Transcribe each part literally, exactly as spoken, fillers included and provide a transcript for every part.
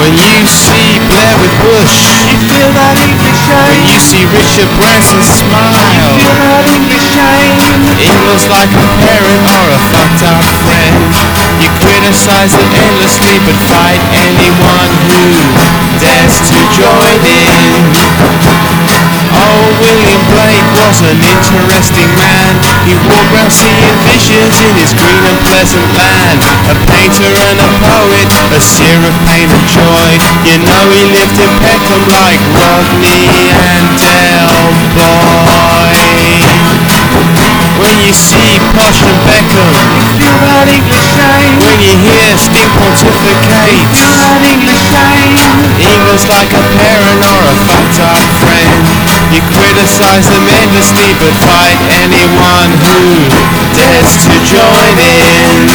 When you see Blair with Bush, you feel that English shame. when you see Richard Branson smile, You feel that English shame. England's like a parent or a fucked up friend. You criticize them endlessly but fight anyone who dares to join in. Oh, William Blake was an interesting man. He walked round seeing visions in his green and pleasant land. A painter and a poet, a seer of pain and joy. You know he lived in Peckham like Rodney and Del Boy. When you see Posh and Beckham, You feel that English shame. when you hear Sting pontificate, You feel that English shame. England's like a parent or a fucked up friend. You criticize them endlessly but fight anyone who dares to join in.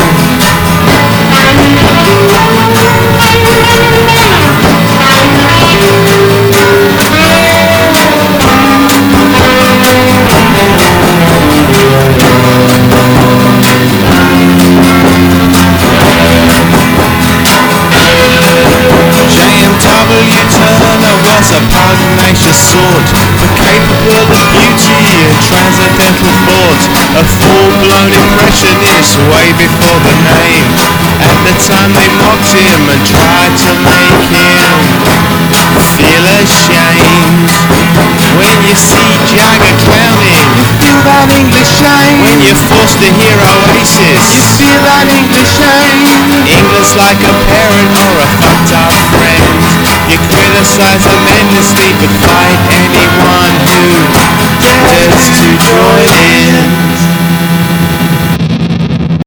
J M W Turner was a pugnacious sort, but capable of beauty and transcendental thought. A full-blown impressionist way before the name. At the time they mocked him and tried to make him feel ashamed. When you see Jagger clowning, Feel that English shame. when you're forced to hear Oasis, Feel that English shame. England's like a parent or a fucked up friend. You criticize them endlessly